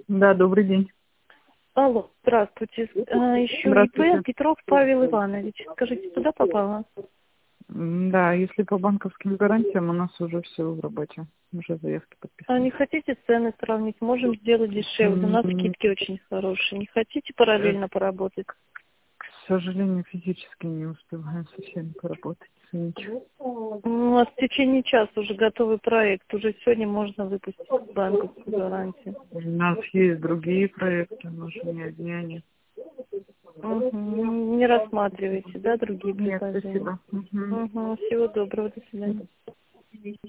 Да, добрый день. Алло, здравствуйте. Ищу Здравствуйте. ИП Петров Павел Иванович. Скажите, туда попала? Да, если по банковским гарантиям, у нас уже все в работе. Уже заявки А не подписаны. хотите цены сравнить? Можем сделать дешевле. У нас М, скидки очень хорошие. Не хотите э, параллельно поработать? К сожалению, физически не успеваем совсем поработать. Извините. У нас в течение часа уже готовый проект. Уже сегодня можно выпустить банковскую гарантию. У нас есть другие проекты, но уже не одни они. Мгм. Не рассматриваете, да, другие Нет, предложения? спасибо. Мгм. Угу. Всего доброго. До свидания.